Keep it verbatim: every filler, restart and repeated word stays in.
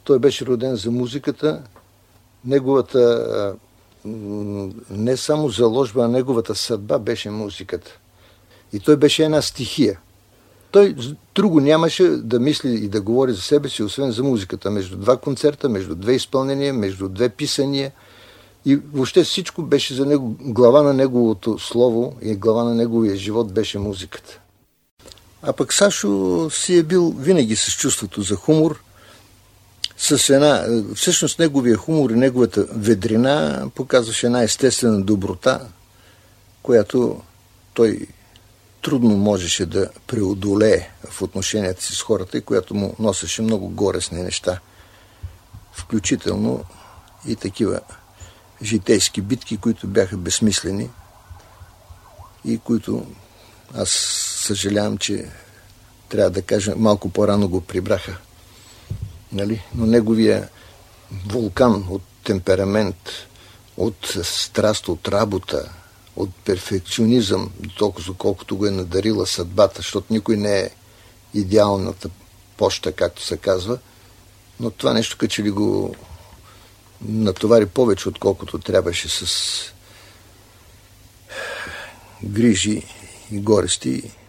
Той беше роден за музиката. Неговата не само заложба, а неговата съдба беше музиката. И той беше една стихия. Той друго нямаше да мисли и да говори за себе си, освен за музиката. Между два концерта, между две изпълнения, между две писания. И въобще всичко беше за него, глава на неговото слово и глава на неговия живот беше музиката. А пък Сашо си е бил винаги с чувството за хумор, с една, всъщност неговия хумор и неговата ведрина показваше една естествена доброта, която той трудно можеше да преодолее в отношенията си с хората и която му носеше много горестни неща, включително и такива житейски битки, които бяха безсмислени и които аз съжалявам, че трябва да кажа, малко по-рано го прибраха. Нали? Но неговия вулкан от темперамент, от страст, от работа, от перфекционизъм, толкова колкото го е надарила съдбата, защото никой не е идеалната поща, както се казва, но това нещо като че ли го натовари повече, отколкото трябваше с грижи и горести.